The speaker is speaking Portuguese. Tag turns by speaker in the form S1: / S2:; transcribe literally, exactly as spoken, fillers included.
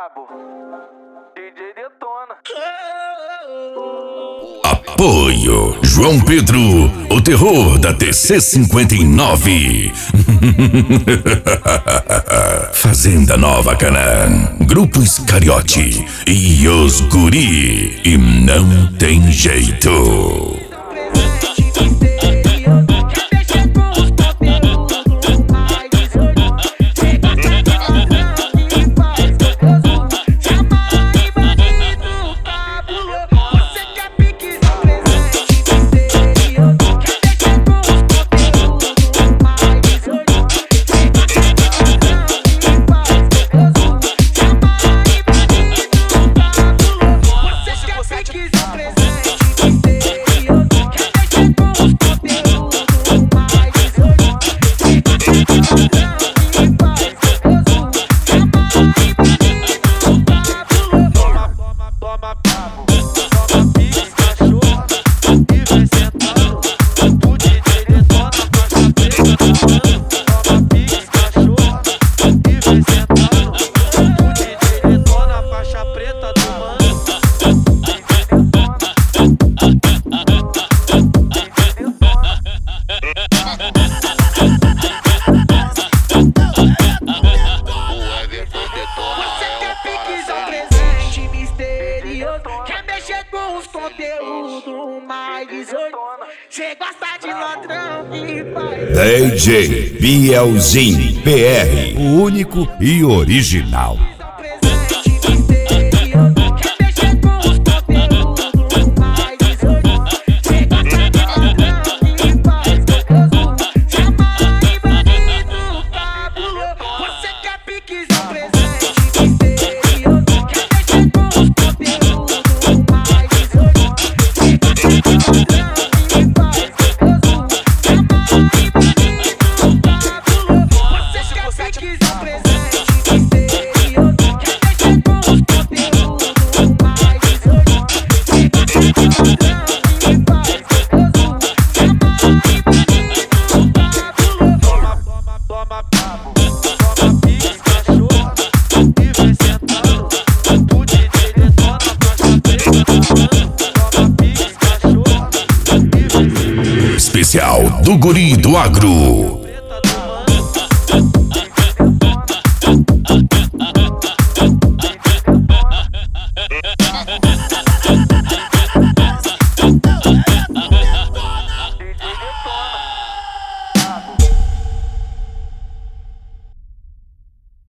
S1: brabo. D J Detona.
S2: Apoio João Pedro, o terror da T C cinquenta e nove. Fazenda Nova Canaã, Grupo Iscariote e os Guri. E não tem jeito.
S3: Cê gosta de ladrão e vai.
S2: D J Bielzinho P R, o único e original. Especial do Guri do Agro.